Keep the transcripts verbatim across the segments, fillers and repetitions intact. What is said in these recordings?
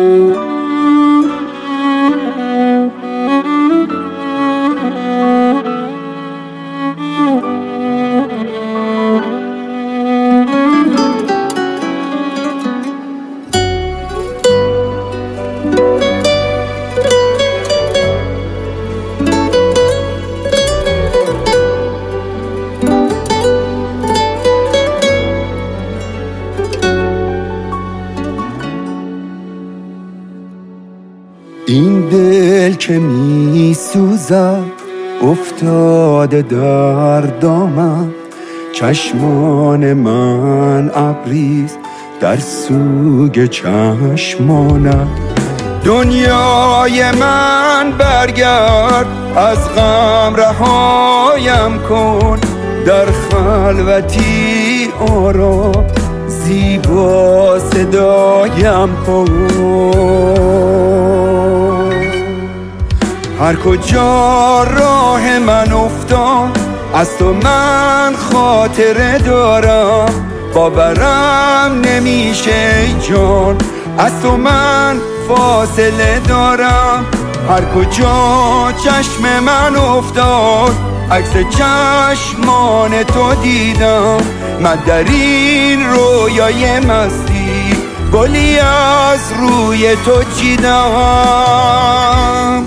این دل که می سوزد افتاده در دامم، چشمان من ابریست در سوگ چشمانم. دنیای من برگرد، از غم رهایم کن، در خلوتی آرام زیبا صدایم کن. هر کجا راه من افتاد از تو من خاطره دارم، باورم نمیشه ای جان از تو من فاصله دارم. هر کجا چشم من افتاد عکس چشمان تو دیدم، من در این رویای مستی گلی از روی تو چیدم.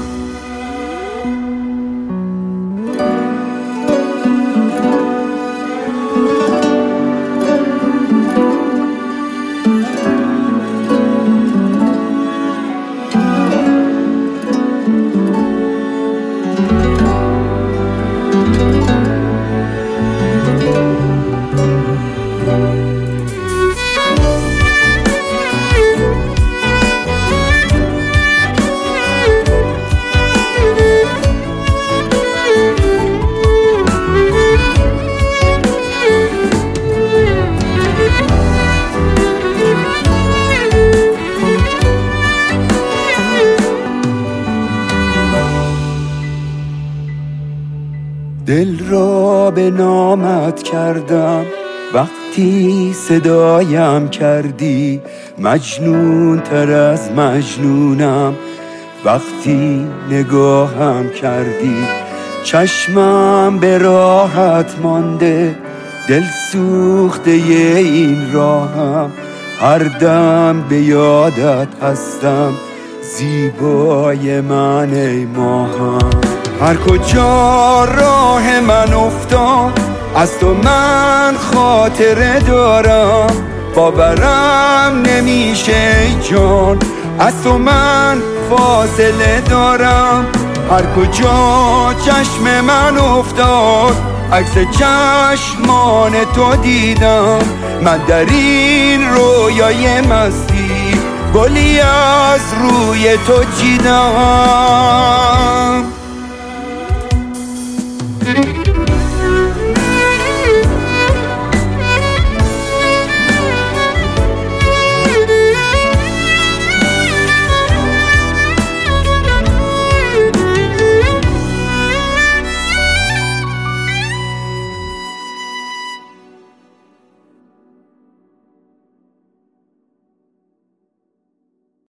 دل را به نامت کردم وقتی صدایم کردی، مجنون تر از مجنونم وقتی نگاهم کردی. چشمم به راحت مانده، دل سوخته این راهم، هر دم به یادت هستم زیبای من ای ماهم. هر کجا راه من افتاد از تو من خاطره دارم، باورم نمیشه ای جان از تو من فاصله دارم. هر کجا چشم من افتاد عکس چشمان تو دیدم، من در این رویای مستی گلی از روی تو چیدم.